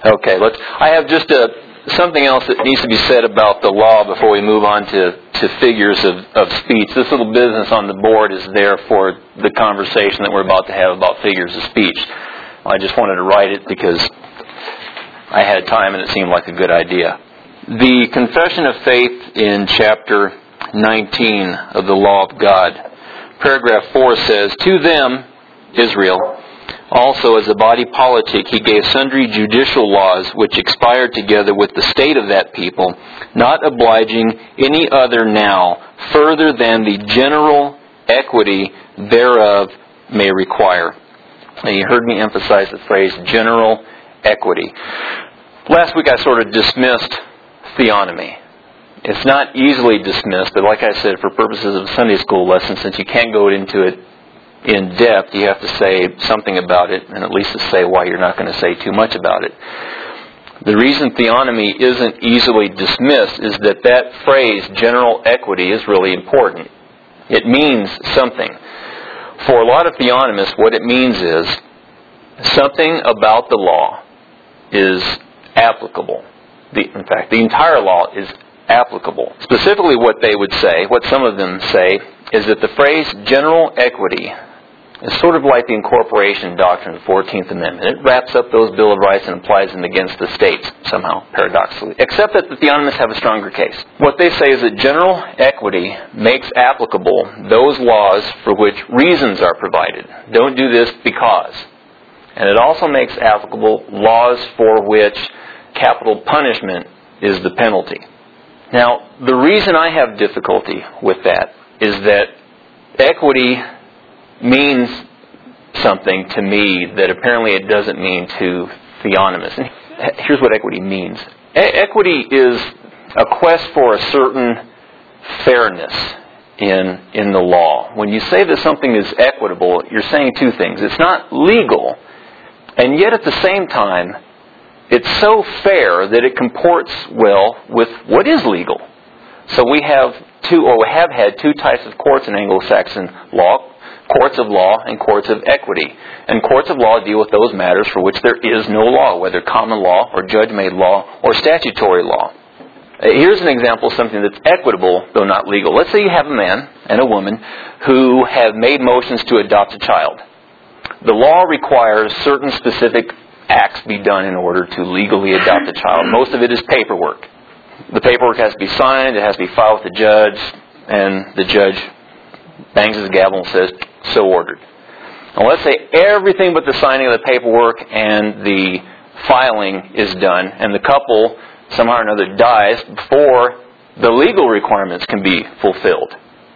Okay, I have just something else that needs to be said about the law before we move on to figures of speech. This little business on the board is there for the conversation that we're about to have about figures of speech. I just wanted to write it because I had time and it seemed like a good idea. The Confession of Faith in chapter 19 of the Law of God, paragraph 4 says, "To them, Israel, also as a body politic, he gave sundry judicial laws which expired together with the state of that people, not obliging any other now further than the general equity thereof may require." And you heard me emphasize the phrase general equity. Last week I sort of dismissed theonomy. It's not easily dismissed, but like I said, for purposes of a Sunday school lesson, since you can't go into it in depth, you have to say something about it, and at least to say why you're not going to say too much about it. The reason theonomy isn't easily dismissed is that phrase, general equity, is really important. It means something. For a lot of theonomists, what it means is something about the law is applicable. In fact, the entire law is applicable. Specifically what they would say, what some of them say, is that the phrase general equity is sort of like the incorporation doctrine of the 14th Amendment. It wraps up those Bill of Rights and applies them against the states, somehow, paradoxically. Except that the theonomists have a stronger case. What they say is that general equity makes applicable those laws for which reasons are provided. Don't do this because. And it also makes applicable laws for which capital punishment is the penalty. Now, the reason I have difficulty with that is that equity means something to me that apparently it doesn't mean to theonomists. And here's what equity means. Equity is a quest for a certain fairness in the law. When you say that something is equitable, you're saying two things. It's not legal, and yet at the same time, it's so fair that it comports well with what is legal. So we have had two types of courts in Anglo-Saxon law, courts of law and courts of equity. And courts of law deal with those matters for which there is no law, whether common law or judge-made law or statutory law. Here's an example of something that's equitable, though not legal. Let's say you have a man and a woman who have made motions to adopt a child. The law requires certain specific acts be done in order to legally adopt a child. Most of it is paperwork. The paperwork has to be signed, it has to be filed with the judge, and the judge bangs his gavel and says, "So ordered." Now let's say everything but the signing of the paperwork and the filing is done, and the couple somehow or another dies before the legal requirements can be fulfilled.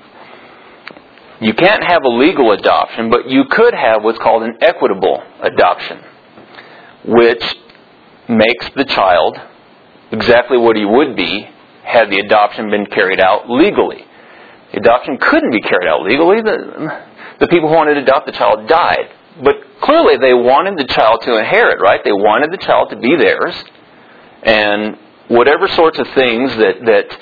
You can't have a legal adoption, but you could have what's called an equitable adoption, which makes the child exactly what he would be had the adoption been carried out legally. The adoption couldn't be carried out legally. The people who wanted to adopt the child died. But clearly they wanted the child to inherit, right? They wanted the child to be theirs. And whatever sorts of things that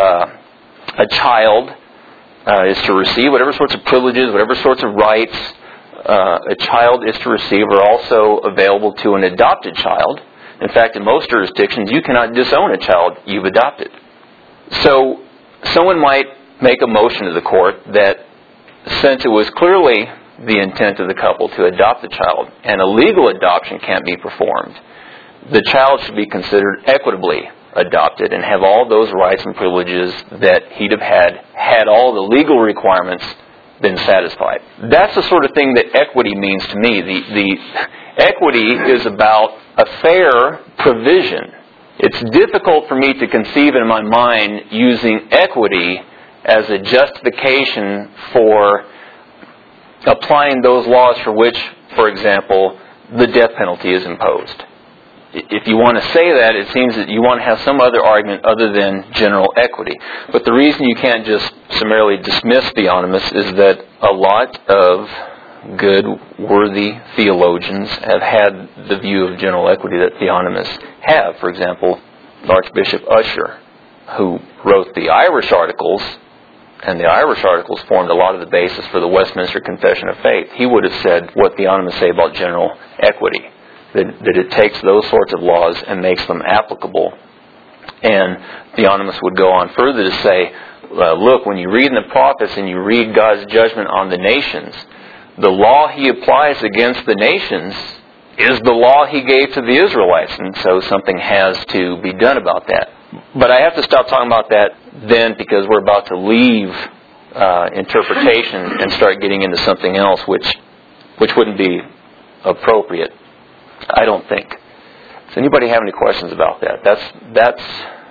a child is to receive, whatever sorts of privileges, whatever sorts of rights a child is to receive are also available to an adopted child. In fact, in most jurisdictions, you cannot disown a child you've adopted. So someone might make a motion to the court that since it was clearly the intent of the couple to adopt the child and a legal adoption can't be performed, the child should be considered equitably adopted and have all those rights and privileges that he'd have had all the legal requirements been satisfied. That's the sort of thing that equity means to me. The equity is about a fair provision. It's difficult for me to conceive in my mind using equity as a justification for applying those laws for which, for example, the death penalty is imposed. If you want to say that, it seems that you want to have some other argument other than general equity. But the reason you can't just summarily dismiss theonomists is that a lot of good, worthy theologians have had the view of general equity that theonomists have. For example, Archbishop Usher, who wrote the Irish Articles, and the Irish Articles formed a lot of the basis for the Westminster Confession of Faith. He would have said what theonomists say about general equity. that it takes those sorts of laws and makes them applicable. And Theonomist would go on further to say, look, when you read in the prophets and you read God's judgment on the nations, the law He applies against the nations is the law He gave to the Israelites. And so something has to be done about that. But I have to stop talking about that then, because we're about to leave interpretation and start getting into something else which wouldn't be appropriate, I don't think. Does anybody have any questions about that? That's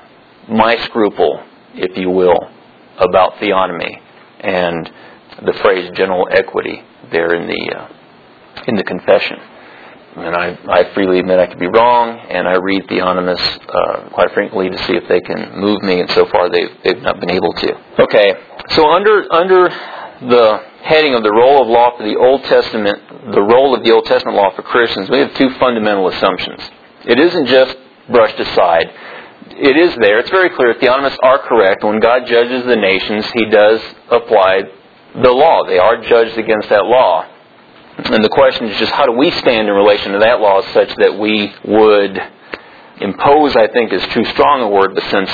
my scruple, if you will, about theonomy and the phrase general equity there in the confession. And I freely admit I could be wrong, and I read theonomists quite frequently to see if they can move me, and so far they've not been able to. Okay, so under the heading of the role of law for the Old Testament, the role of the Old Testament law for Christians, we have two fundamental assumptions. It isn't just brushed aside. It is there. It's very clear. Theonomists are correct. When God judges the nations, He does apply the law. They are judged against that law. And the question is just, how do we stand in relation to that law such that we would impose, I think is too strong a word, but since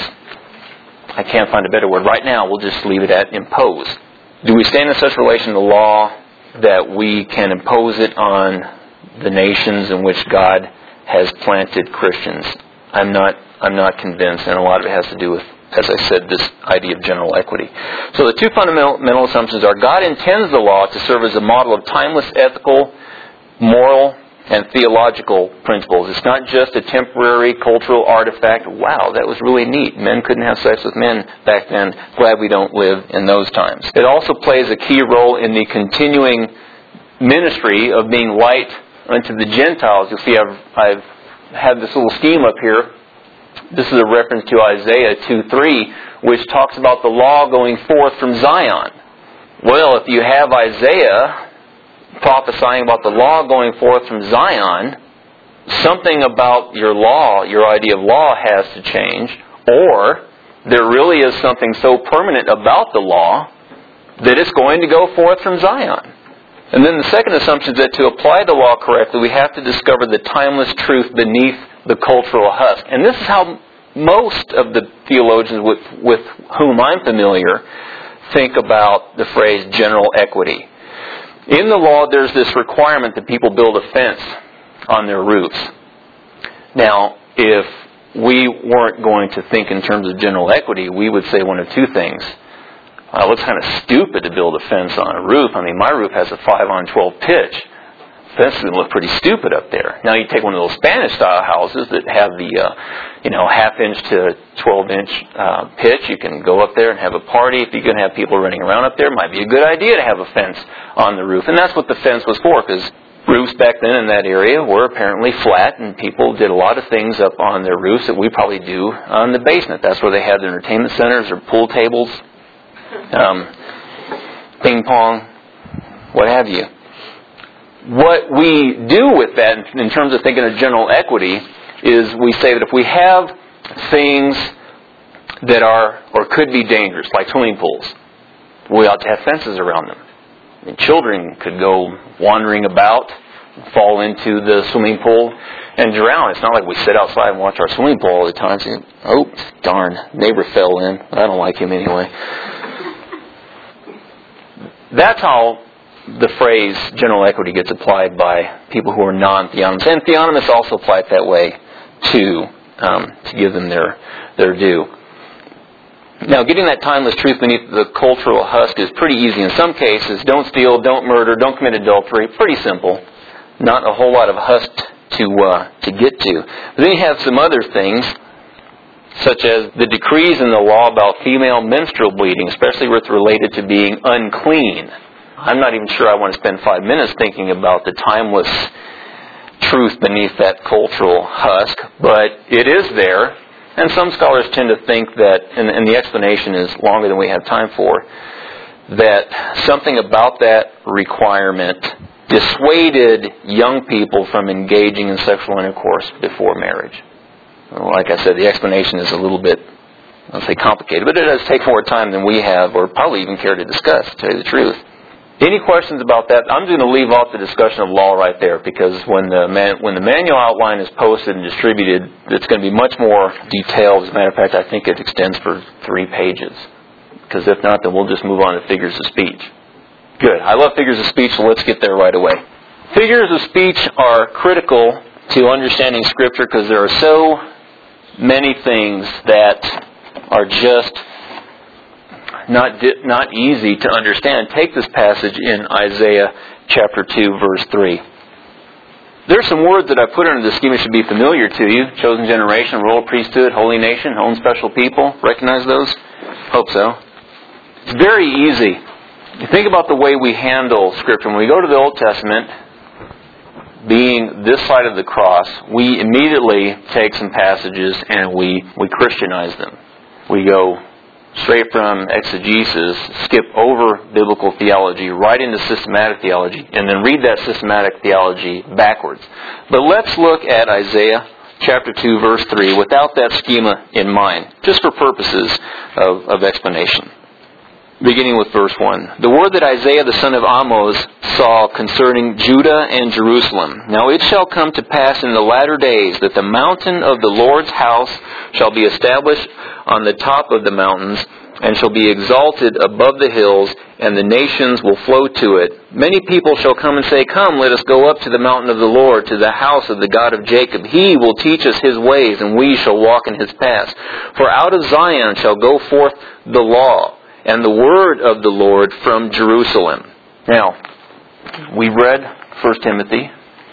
I can't find a better word right now, we'll just leave it at impose. Do we stand in such relation to the law that we can impose it on the nations in which God has planted Christians? I'm not convinced, and a lot of it has to do with, as I said, this idea of general equity. So the two fundamental assumptions are: God intends the law to serve as a model of timeless ethical, moral, and theological principles. It's not just a temporary cultural artifact. Wow, that was really neat. Men couldn't have sex with men back then. Glad we don't live in those times. It also plays a key role in the continuing ministry of being light unto the Gentiles. You'll see I've had this little scheme up here. This is a reference to Isaiah 2:3, which talks about the law going forth from Zion. Well, if you have Isaiah prophesying about the law going forth from Zion, something about your law, your idea of law, has to change, or there really is something so permanent about the law that it's going to go forth from Zion. And then the second assumption is that to apply the law correctly, we have to discover the timeless truth beneath the cultural husk. And this is how most of the theologians with whom I'm familiar think about the phrase general equity. In the law, there's this requirement that people build a fence on their roofs. Now, if we weren't going to think in terms of general equity, we would say one of two things. It looks kind of stupid to build a fence on a roof. I mean, my roof has a 5-on-12 pitch. Fence is going to look pretty stupid up there. Now, you take one of those Spanish-style houses that have the, half-inch to 12-inch pitch. You can go up there and have a party. If you're going to have people running around up there, it might be a good idea to have a fence on the roof. And that's what the fence was for, because roofs back then in that area were apparently flat, and people did a lot of things up on their roofs that we probably do on the basement. That's where they had their entertainment centers or pool tables, ping pong, what have you. What we do with that in terms of thinking of general equity is we say that if we have things that are or could be dangerous, like swimming pools, we ought to have fences around them. I mean, children could go wandering about, fall into the swimming pool, and drown. It's not like we sit outside and watch our swimming pool all the time saying, oh, darn, neighbor fell in. I don't like him anyway. That's how the phrase general equity gets applied by people who are non-theonomists. And theonomists also apply it that way too, to give them their due. Now, getting that timeless truth beneath the cultural husk is pretty easy in some cases. Don't steal, don't murder, don't commit adultery. Pretty simple. Not a whole lot of husk to get to. But then you have some other things, such as the decrees in the law about female menstrual bleeding, especially with related to being unclean. I'm not even sure I want to spend 5 minutes thinking about the timeless truth beneath that cultural husk, but it is there. And some scholars tend to think that, and the explanation is longer than we have time for, that something about that requirement dissuaded young people from engaging in sexual intercourse before marriage. Well, like I said, the explanation is a little bit, I'll say complicated, but it does take more time than we have, or probably even care to discuss, to tell you the truth. Any questions about that? I'm going to leave off the discussion of law right there, because when the manual outline is posted and distributed, it's going to be much more detailed. As a matter of fact, I think it extends for 3 pages. Because if not, then we'll just move on to figures of speech. Good. I love figures of speech, so let's get there right away. Figures of speech are critical to understanding Scripture because there are so many things that are just not easy to understand. Take this passage in Isaiah chapter 2, verse 3. There's some words that I put under the scheme that should be familiar to you. Chosen generation, royal priesthood, holy nation, own special people. Recognize those? Hope so. It's very easy. You think about the way we handle Scripture. When we go to the Old Testament, being this side of the cross, we immediately take some passages and we Christianize them. We go straight from exegesis, skip over biblical theology, right into systematic theology, and then read that systematic theology backwards. But let's look at Isaiah chapter 2, verse 3, without that schema in mind, just for purposes of explanation. Beginning with verse 1. The word that Isaiah the son of Amoz saw concerning Judah and Jerusalem. Now it shall come to pass in the latter days that the mountain of the Lord's house shall be established on the top of the mountains, and shall be exalted above the hills, and the nations will flow to it. Many people shall come and say, Come, let us go up to the mountain of the Lord, to the house of the God of Jacob. He will teach us His ways, and we shall walk in His paths. For out of Zion shall go forth the law, and the word of the Lord from Jerusalem. Now, we read 1 Timothy.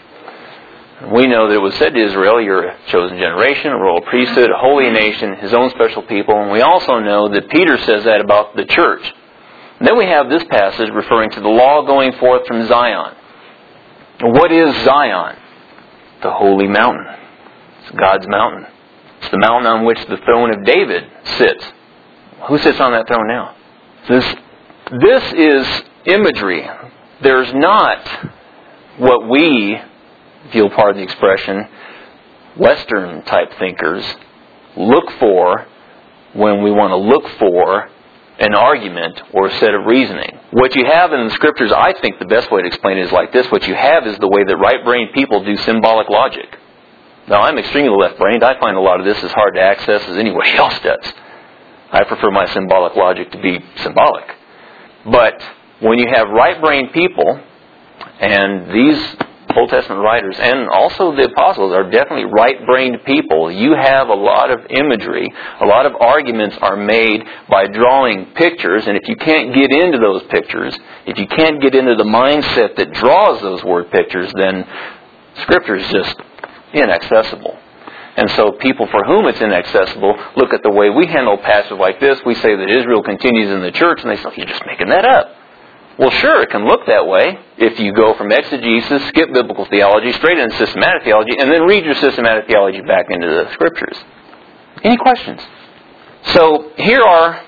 We know that it was said to Israel, you're a chosen generation, a royal priesthood, a holy nation, His own special people. And we also know that Peter says that about the church. And then we have this passage referring to the law going forth from Zion. What is Zion? The holy mountain. It's God's mountain. It's the mountain on which the throne of David sits. Who sits on that throne now? This is imagery. There's not what we, if you'll pardon the expression, Western type thinkers look for when we want to look for an argument or a set of reasoning. What you have in the Scriptures, I think the best way to explain it is like this. What you have is the way that right-brained people do symbolic logic. Now, I'm extremely left-brained. I find a lot of this as hard to access as anybody else does. I prefer my symbolic logic to be symbolic. But when you have right-brained people, and these Old Testament writers and also the apostles are definitely right-brained people, you have a lot of imagery, a lot of arguments are made by drawing pictures, and if you can't get into those pictures, if you can't get into the mindset that draws those word pictures, then Scripture is just inaccessible. And so people for whom it's inaccessible look at the way we handle passages like this. We say that Israel continues in the church, and they say, you're just making that up. Well, sure, it can look that way if you go from exegesis, skip biblical theology, straight into systematic theology, and then read your systematic theology back into the Scriptures. Any questions? So here are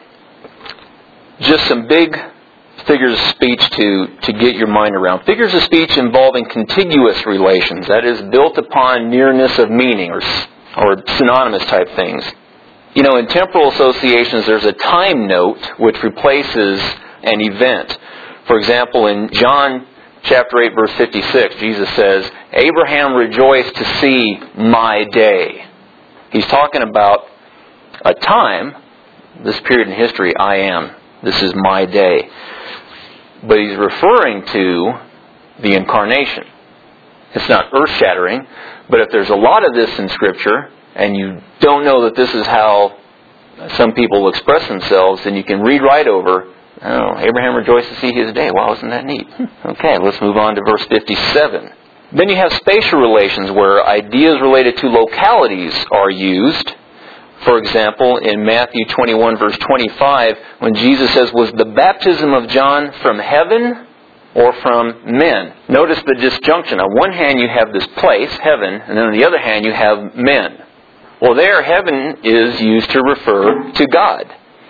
just some big figures of speech to get your mind around. Figures of speech involving contiguous relations, that is, built upon nearness of meaning or synonymous type things. You know, in temporal associations, there's a time note which replaces an event. For example, in John chapter 8, verse 56, Jesus says, Abraham rejoiced to see my day. He's talking about a time, this period in history, I am. This is my day. But he's referring to the incarnation. It's not earth-shattering, but if there's a lot of this in Scripture, and you don't know that this is how some people express themselves, then you can read right over, oh, Abraham rejoiced to see his day. Wow, isn't that neat? Okay, let's move on to verse 57. Then you have spatial relations where ideas related to localities are used. For example, in Matthew 21, verse 25, when Jesus says, was the baptism of John from heaven or from men? Notice the disjunction. On one hand, you have this place, heaven, and then on the other hand, you have men. Well, there, heaven is used to refer to God.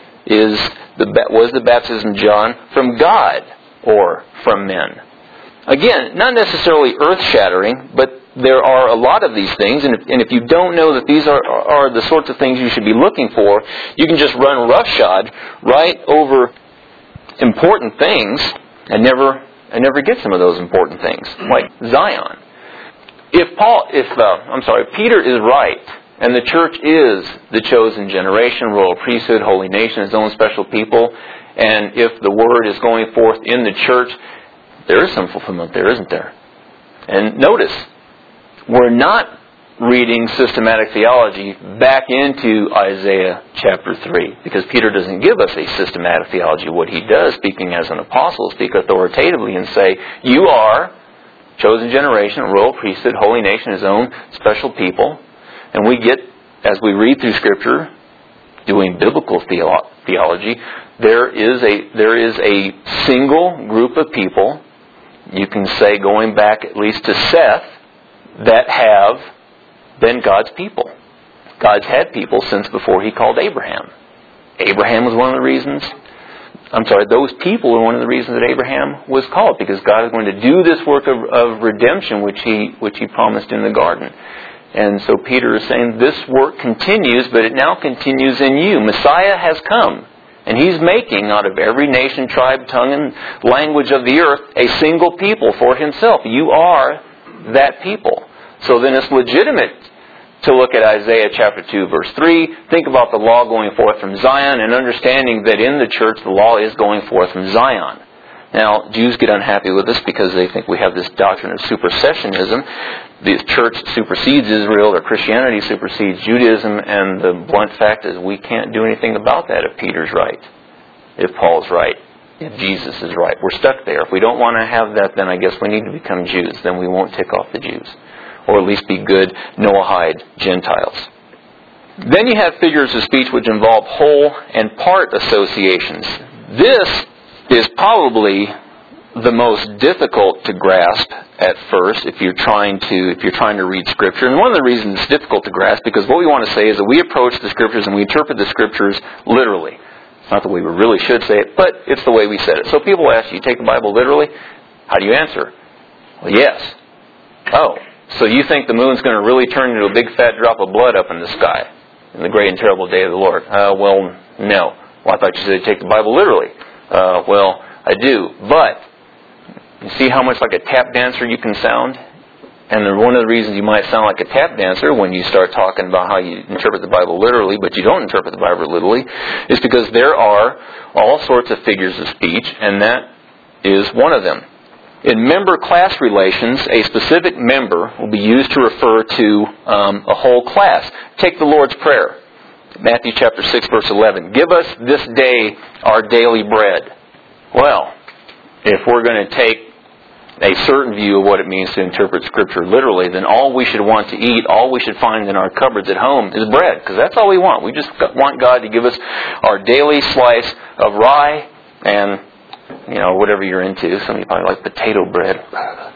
Was the baptism of John from God or from men? Again, not necessarily earth-shattering, but there are a lot of these things, and if you don't know that these are the sorts of things you should be looking for, you can just run roughshod right over important things and never get some of those important things, like Zion. If Peter is right, and the church is the chosen generation, royal priesthood, holy nation, his own special people, and if the word is going forth in the church, there is some fulfillment there, isn't there? And notice, we're not reading systematic theology back into Isaiah chapter 3, because Peter doesn't give us a systematic theology. What he does, speaking as an apostle, speak authoritatively and say, you are chosen generation, royal priesthood, holy nation, his own special people. And we get, as we read through Scripture, doing biblical theology, there is a single group of people, you can say going back at least to Seth, that have been God's people. God's had people since before He called Abraham. Abraham was one of the reasons. Those people were one of the reasons that Abraham was called, because God is going to do this work of redemption which He promised in the garden. And so Peter is saying this work continues, but it now continues in you. Messiah has come, and He's making out of every nation, tribe, tongue, and language of the earth a single people for Himself. You are that people. So then it's legitimate to look at Isaiah chapter 2, verse 3, think about the law going forth from Zion, and understanding that in the church the law is going forth from Zion. Now, Jews get unhappy with us because they think we have this doctrine of supersessionism. The church supersedes Israel, or Christianity supersedes Judaism, and the blunt fact is we can't do anything about that if Peter's right, if Paul's right, if Jesus is right. We're stuck there. If we don't want to have that, then I guess we need to become Jews. Then we won't tick off the Jews, or at least be good Noahide Gentiles. Then you have figures of speech which involve whole and part associations. This is probably the most difficult to grasp at first if you're trying to read Scripture. And one of the reasons it's difficult to grasp, because what we want to say is that we approach the Scriptures and we interpret the Scriptures literally. It's not the way we really should say it, but it's the way we said it. So people ask you take the Bible literally? How do you answer? Well, yes. Oh, so you think the moon's going to really turn into a big fat drop of blood up in the sky in the great and terrible day of the Lord? Well, no. Well, I thought you said take the Bible literally. Well, I do. But you see how much like a tap dancer you can sound? And one of the reasons you might sound like a tap dancer when you start talking about how you interpret the Bible literally, but you don't interpret the Bible literally, is because there are all sorts of figures of speech, and that is one of them. In member-class relations, a specific member will be used to refer to a whole class. Take the Lord's Prayer. Matthew chapter 6, verse 11. Give us this day our daily bread. Well, if we're going to take a certain view of what it means to interpret Scripture literally, then all we should want to eat, all we should find in our cupboards at home is bread, because that's all we want. We just want God to give us our daily slice of rye and, whatever you're into. Some of you probably like potato bread.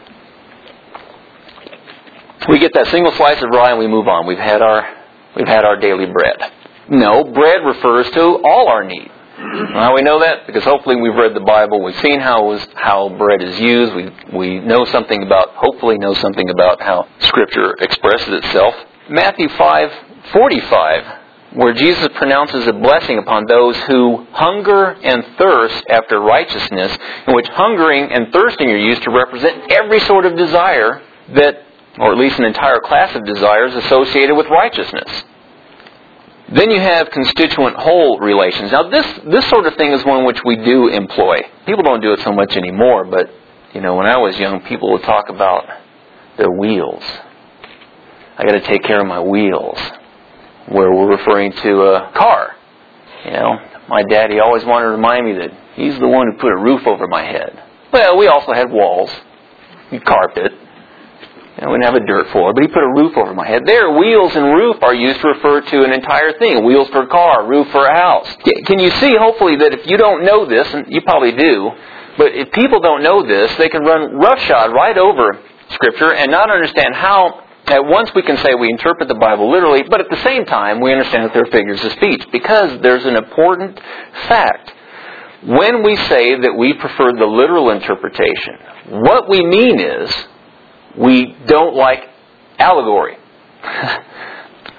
We get that single slice of rye and we move on. We've had our daily bread. No, bread refers to all our needs. How we know that? Because hopefully we've read the Bible, we've seen how bread is used, we hopefully know something about how Scripture expresses itself. Matthew 5:45, where Jesus pronounces a blessing upon those who hunger and thirst after righteousness, in which hungering and thirsting are used to represent every sort of desire or at least an entire class of desires associated with righteousness. Then you have constituent whole relations. Now this sort of thing is one which we do employ. People don't do it so much anymore, but when I was young, people would talk about their wheels. I got to take care of my wheels, where we're referring to a car. My daddy always wanted to remind me that he's the one who put a roof over my head. Well, we also had walls, carpet. We didn't have a dirt floor, but he put a roof over my head. There, wheels and roof are used to refer to an entire thing. Wheels for a car, roof for a house. Can you see, hopefully, that if you don't know this, and you probably do, but if people don't know this, they can run roughshod right over Scripture and not understand how, at once we can say we interpret the Bible literally, but at the same time we understand that they're figures of speech, because there's an important fact. When we say that we prefer the literal interpretation, what we mean is we don't like allegory.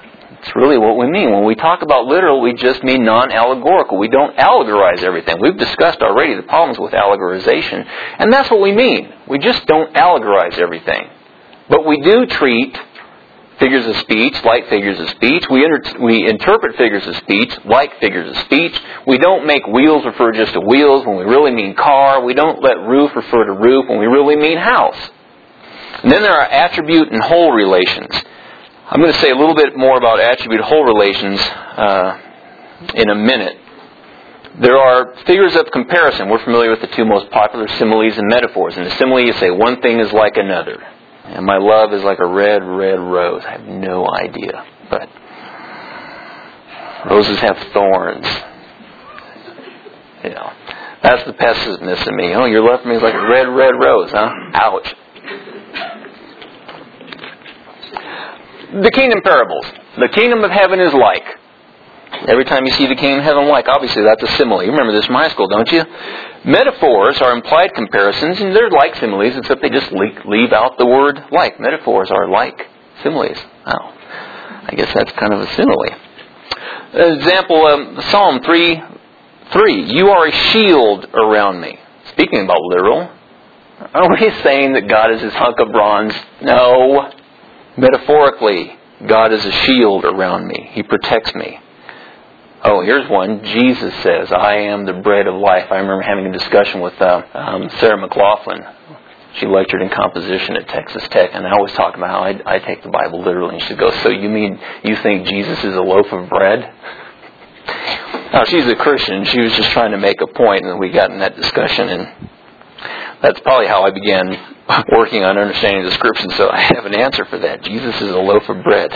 That's really what we mean. When we talk about literal, we just mean non-allegorical. We don't allegorize everything. We've discussed already the problems with allegorization, and that's what we mean. We just don't allegorize everything. But we do treat figures of speech like figures of speech. We interpret figures of speech like figures of speech. We don't make wheels refer just to wheels when we really mean car. We don't let roof refer to roof when we really mean house. And then there are attribute and whole relations. I'm going to say a little bit more about attribute-whole relations in a minute. There are figures of comparison. We're familiar with the two most popular, similes and metaphors. In a simile, you say one thing is like another. And my love is like a red, red rose. I have no idea. But roses have thorns. You know, that's the pessimist in me. Oh, your love for me is like a red, red rose, huh? Ouch. The kingdom parables. The kingdom of heaven is like. Every time you see the kingdom of heaven like, obviously that's a simile. You remember this from high school, don't you? Metaphors are implied comparisons, and they're like similes, except they just leave out the word like. Metaphors are like similes. Oh, I guess that's kind of a simile. Example, Psalm 3:3. You are a shield around me. Speaking about literal, are we saying that God is his hunk of bronze? No. Metaphorically, God is a shield around me. He protects me. Oh, here's one. Jesus says, I am the bread of life. I remember having a discussion with Sarah McLaughlin. She lectured in composition at Texas Tech, and I was talking about how I take the Bible literally. And she goes, so you mean you think Jesus is a loaf of bread? Now, she's a Christian. She was just trying to make a point, and we got in that discussion, and that's probably how I began working on understanding the Scriptures, so I have an answer for that. Jesus is a loaf of bread.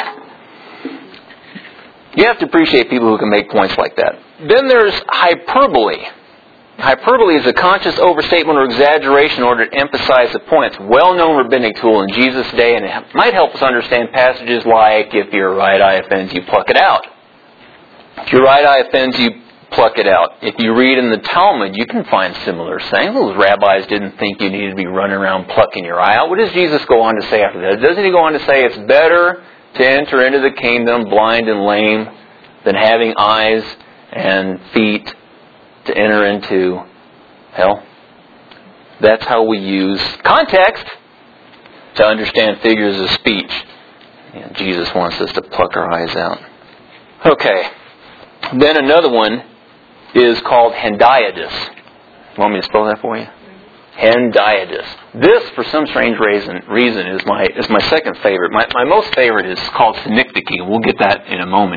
You have to appreciate people who can make points like that. Then there's hyperbole. Hyperbole is a conscious overstatement or exaggeration in order to emphasize the point. It's a well-known rabbinic tool in Jesus' day, and it might help us understand passages like, if your right eye offends you, pluck it out. If your right eye offends you, pluck it out. If you read in the Talmud, you can find similar sayings. Those rabbis didn't think you needed to be running around plucking your eye out. What does Jesus go on to say after that? Doesn't he go on to say it's better to enter into the kingdom blind and lame than having eyes and feet to enter into hell? That's how we use context to understand figures of speech. And Jesus wants us to pluck our eyes out. Okay. Then another one is called hendiadys. You want me to spell that for you? Hendiadys. This, for some strange reason, is my second favorite. My most favorite is called synecdoche. We'll get that in a moment.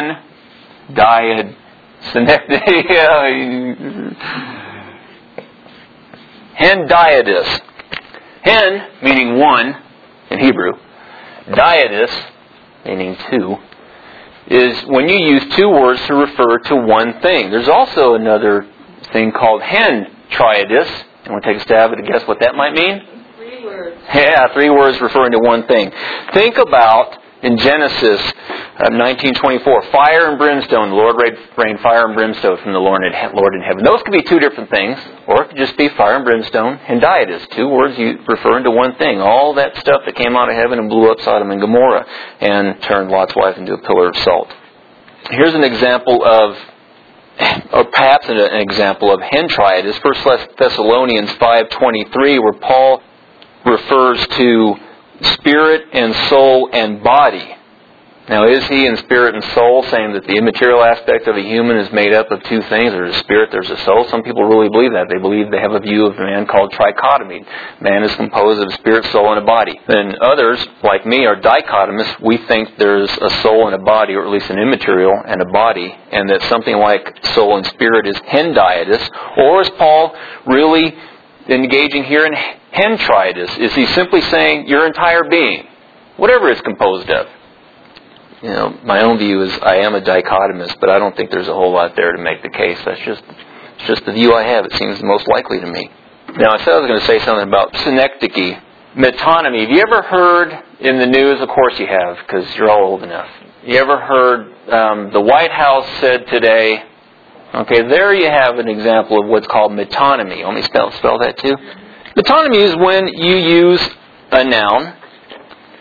Hendiadys. Hen, meaning one in Hebrew. Diadys, meaning two, is when you use two words to refer to one thing. There's also another thing called hentriadys. You want to take a stab at a guess what that might mean? 3 words. Yeah, 3 words referring to one thing. Think about in Genesis 19:24, fire and brimstone. The Lord rained fire and brimstone from the Lord in heaven. Those could be 2 different things, or it could just be fire and brimstone. Hendiadys, 2 words referring to one thing. All that stuff that came out of heaven and blew up Sodom and Gomorrah and turned Lot's wife into a pillar of salt. Here's an example of, or perhaps an example of hentriadys, 1 Thessalonians 5:23, where Paul refers to spirit and soul and body. Now, is he in spirit and soul saying that the immaterial aspect of a human is made up of 2 things? There's a spirit, there's a soul. Some people really believe that. They believe they have a view of man called trichotomy. Man is composed of spirit, soul, and a body. Then others, like me, are dichotomous. We think there's a soul and a body, or at least an immaterial and a body, and that something like soul and spirit is hendiadys. Or is Paul really engaging here in hentriadys? Is he simply saying your entire being, whatever it's composed of? You know, my own view is I am a dichotomist, but I don't think there's a whole lot there to make the case. It's just the view I have. It seems the most likely to me. Now, I said I was going to say something about synecdoche, metonymy. Have you ever heard in the news? Of course you have, because you're all old enough. You ever heard the White House said today? Okay, there you have an example of what's called metonymy. Want me to spell that too? Metonymy is when you use a noun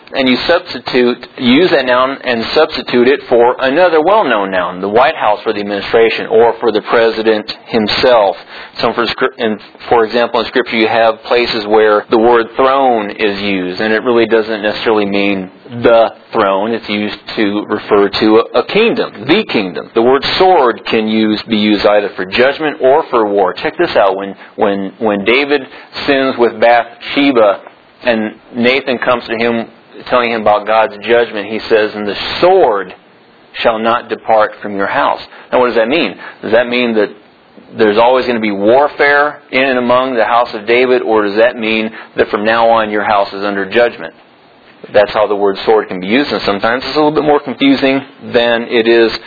and you use that noun and substitute it for another well-known noun, the White House for the administration, or for the President himself. So for example, in Scripture you have places where the word throne is used, and it really doesn't necessarily mean the throne. It's used to refer to a kingdom, the kingdom. The word sword can be used either for judgment or for war. Check this out. When David sins with Bathsheba and Nathan comes to him telling him about God's judgment, he says, "And the sword shall not depart from your house." Now what does that mean? Does that mean that there's always going to be warfare in and among the house of David, or does that mean that from now on your house is under judgment? That's how the word sword can be used, and sometimes it's a little bit more confusing than it is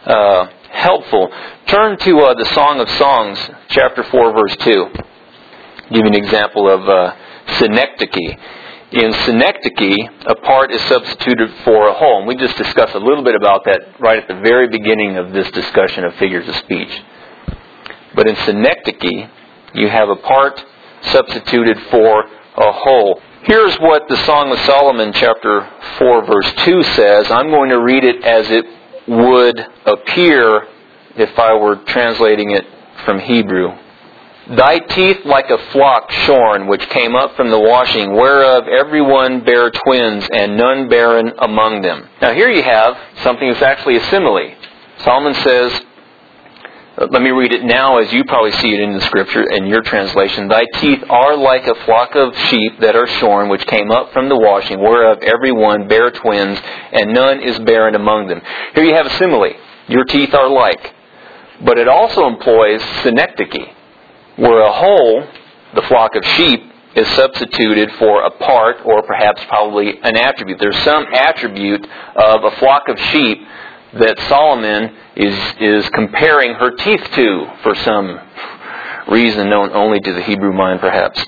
helpful. Turn to the Song of Songs, chapter 4, verse 2. I'll give you an example of synecdoche. In synecdoche, a part is substituted for a whole. And we just discussed a little bit about that right at the very beginning of this discussion of figures of speech. But in synecdoche, you have a part substituted for a whole. Here's what the Song of Solomon, chapter 4, verse 2 says. I'm going to read it as it would appear if I were translating it from Hebrew. "Thy teeth like a flock shorn, which came up from the washing, whereof every one bare twins, and none barren among them." Now here you have something that's actually a simile. Solomon says, let me read it now as you probably see it in the Scripture, in your translation. "Thy teeth are like a flock of sheep that are shorn, which came up from the washing, whereof every one bare twins, and none is barren among them." Here you have a simile. Your teeth are like. But it also employs synecdoche, where a whole, the flock of sheep, is substituted for a part, or perhaps probably an attribute. There's some attribute of a flock of sheep that Solomon is comparing her teeth to, for some reason known only to the Hebrew mind, perhaps.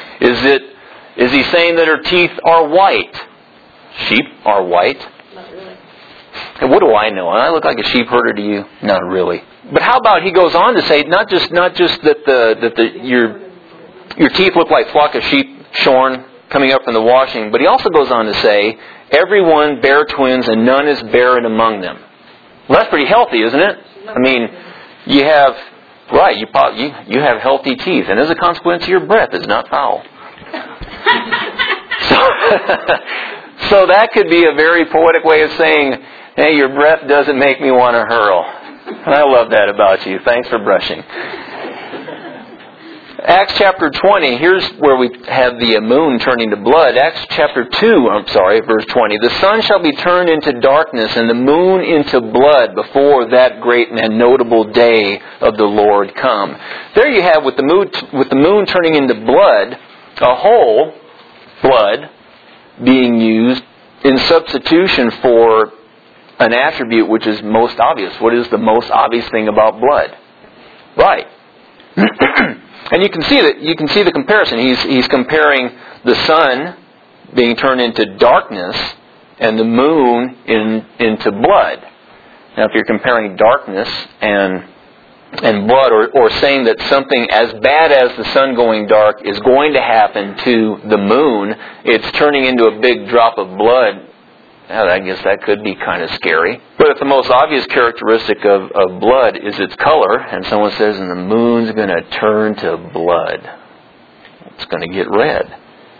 Is he saying that her teeth are white? Sheep are white. Not really. And what do I know? I look like a sheep herder to you? Not really. But how about he goes on to say not just that your teeth look like flock of sheep shorn coming up from the washing, but he also goes on to say, "Every one bare twins, and none is barren among them." Well, that's pretty healthy, isn't it? I mean, you have healthy teeth, and as a consequence, your breath is not foul. So that could be a very poetic way of saying, "Hey, your breath doesn't make me want to hurl." And I love that about you. Thanks for brushing. Acts chapter 20, here's where we have the moon turning to blood. Acts chapter 2, verse 20. "The sun shall be turned into darkness and the moon into blood before that great and notable day of the Lord come." There you have, with the moon turning into blood, a whole blood being used in substitution for an attribute which is most obvious. What is the most obvious thing about blood? Right. And you can see the comparison. He's comparing the sun being turned into darkness and the moon into blood. Now, if you're comparing darkness and blood, or saying that something as bad as the sun going dark is going to happen to the moon, it's turning into a big drop of blood. Now, I guess that could be kind of scary. But if the most obvious characteristic of blood is its color, and someone says, "And the moon's going to turn to blood," it's going to get red.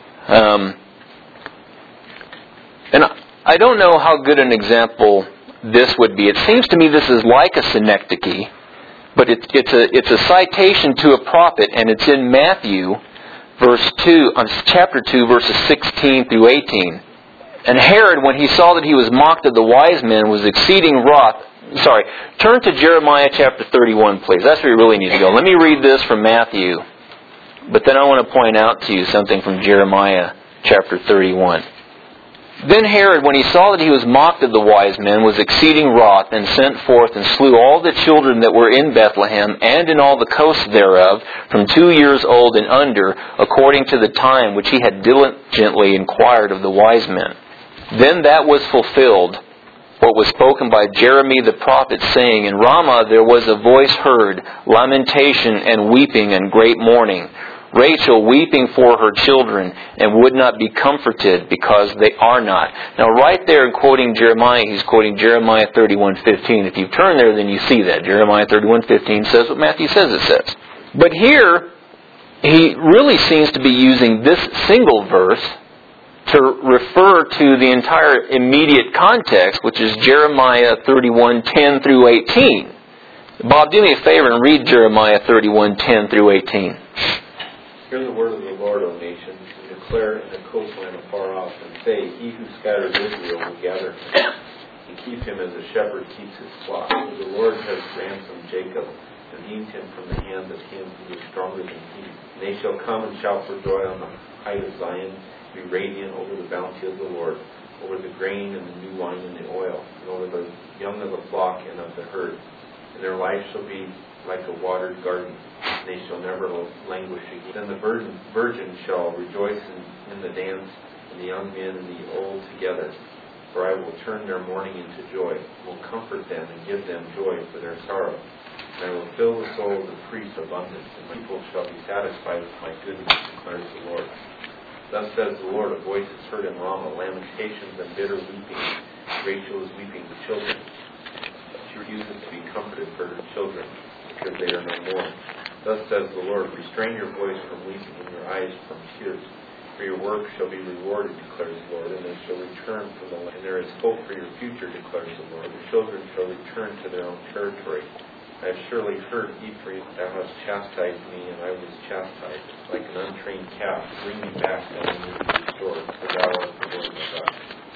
And I don't know how good an example this would be. It seems to me this is like a synecdoche, but it's a citation to a prophet, and it's in Matthew, chapter 2, verses 16 through 18. "And Herod, when he saw that he was mocked of the wise men, was exceeding wroth." Sorry, turn to Jeremiah chapter 31, please. That's where you really need to go. Let me read this from Matthew, but then I want to point out to you something from Jeremiah chapter 31. "Then Herod, when he saw that he was mocked of the wise men, was exceeding wroth, and sent forth and slew all the children that were in Bethlehem and in all the coasts thereof, from 2 years old and under, according to the time which he had diligently inquired of the wise men. Then that was fulfilled, what was spoken by Jeremy the prophet, saying, In Ramah there was a voice heard, lamentation and weeping and great mourning. Rachel weeping for her children, and would not be comforted because they are not. Now right there in quoting Jeremiah, he's quoting Jeremiah 31:15. If you turn there, then you see that. Jeremiah 31:15 says what Matthew says it says. But here, he really seems to be using this single verse to refer to the entire immediate context, which is Jeremiah 31:10 through 18. Bob, do me a favor and read Jeremiah 31:10 through 18. Hear the word of the Lord, O nations, and declare in the coastland afar off, and say, He who scattered Israel will gather him, and keep him as a shepherd keeps his flock. For the Lord has ransomed Jacob, and redeemed him from the hand of him who is stronger than he. And they shall come and shout for joy on the height of Zion, be radiant over the bounty of the Lord, over the grain and the new wine and the oil, and over the young of the flock and of the herd. And their life shall be like a watered garden, and they shall never languish again. Then the virgin shall rejoice in the dance, and the young men and the old together. For I will turn their mourning into joy, will comfort them and give them joy for their sorrow. And I will fill the soul of the priest abundant, and my people shall be satisfied with my goodness, declares the Lord. Thus says the Lord, a voice is heard in Ramah, lamentations and bitter weeping. Rachel is weeping with children. She refuses to be comforted for her children, because they are no more. Thus says the Lord, restrain your voice from weeping and your eyes from tears. For your work shall be rewarded, declares the Lord, and they shall return from the land. And there is hope for your future, declares the Lord. The children shall return to their own territory. I have surely heard, Ephraim, thou hast chastised me, and I was chastised, like an untrained calf. Bring me back that I may be restored, for thou art the Lord my God.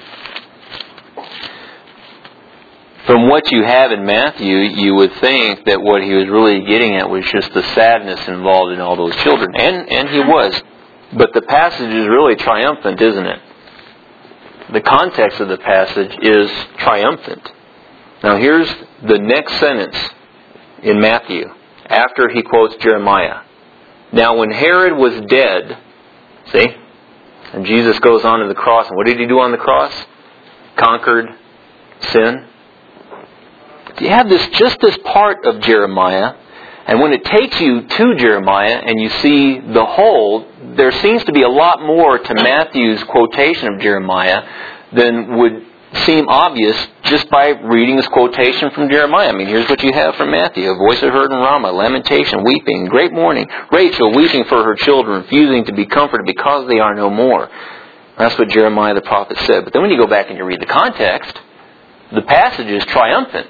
From what you have in Matthew, you would think that what he was really getting at was just the sadness involved in all those children. And he was. But the passage is really triumphant, isn't it? The context of the passage is triumphant. Now here's the next sentence in Matthew, after he quotes Jeremiah. Now when Herod was dead, see? And Jesus goes on to the cross. And what did he do on the cross? Conquered sin. You have just this part of Jeremiah, and when it takes you to Jeremiah and you see the whole, there seems to be a lot more to Matthew's quotation of Jeremiah than would seem obvious just by reading this quotation from Jeremiah. I mean, here's what you have from Matthew. A voice is heard in Ramah, lamentation, weeping, great mourning. Rachel weeping for her children, refusing to be comforted because they are no more. That's what Jeremiah the prophet said. But then when you go back and you read the context, the passage is triumphant.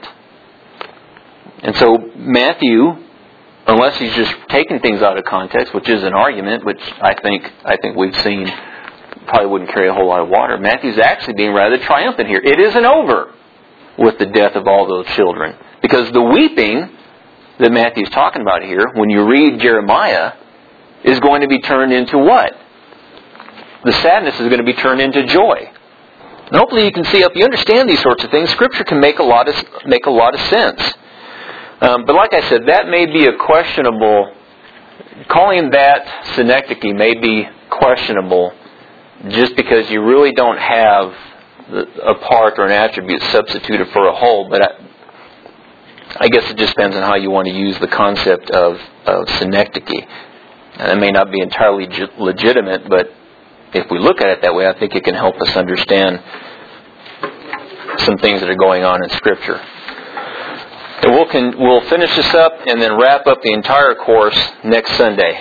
And so Matthew, unless he's just taken things out of context, which is an argument, which I think we've seen probably wouldn't carry a whole lot of water, Matthew's actually being rather triumphant here. It isn't over with the death of all those children. Because the weeping that Matthew's talking about here, when you read Jeremiah, is going to be turned into what? The sadness is going to be turned into joy. And hopefully you can see, if you understand these sorts of things, Scripture can make a lot of sense. But like I said, that may be a questionable, calling that synecdoche may be questionable just because you really don't have a part or an attribute substituted for a whole. But I guess it just depends on how you want to use the concept of synecdoche. And it may not be entirely legitimate, but if we look at it that way, I think it can help us understand some things that are going on in Scripture. And we'll finish this up and then wrap up the entire course next Sunday.